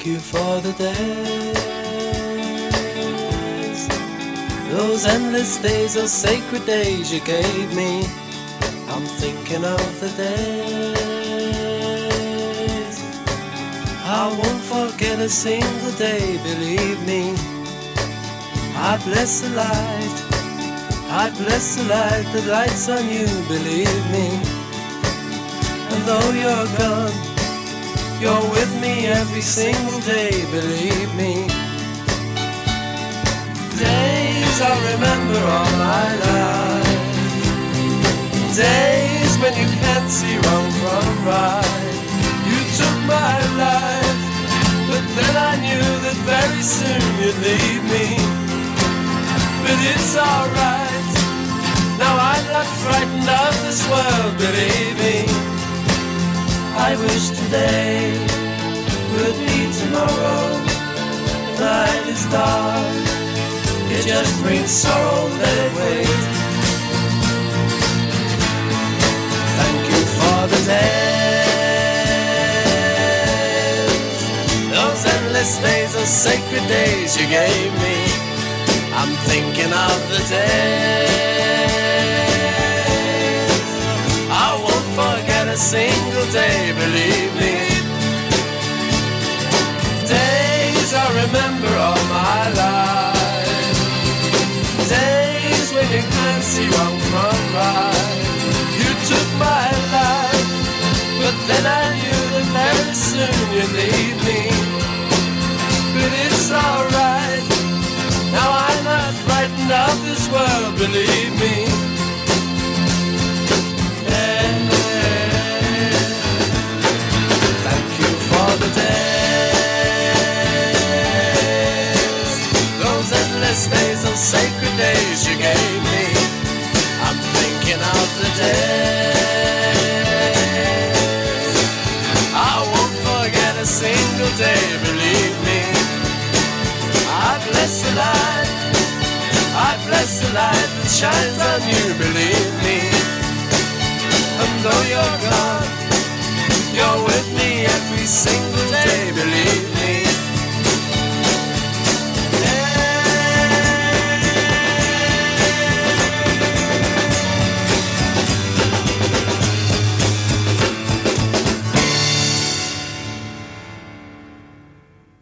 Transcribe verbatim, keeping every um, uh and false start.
Thank you for the days, those endless days, those sacred days you gave me. I'm thinking of the days I won't forget a single day, believe me. I bless the light, I bless the light that lights on you, believe me. And though you're gone, you're with me every single day, believe me. Days I remember all my life, days when you can't see wrong from right. You took my life, but then I knew that very soon you'd leave me. But it's alright, now I'm not frightened of this world, believe me. I wish today would be tomorrow. The night is dark, it just brings sorrow, let it wait. Thank you for the days, those endless days, those sacred days you gave me. I'm thinking of the days I won't forget a single day, believe me. Days I remember all my life, days when you can't see wrong from right. You took my life, but then I knew that very soon you'd leave me. But it's alright, now I'm not frightened of this world, believe me. Yeah. Thank you for the days, those endless days, those sacred days you gave me. I'm thinking of the days I won't forget a single day, believe me. I bless the light, I bless the light that shines on you, believe me. And though you're gone, you're with me every single day, believe me.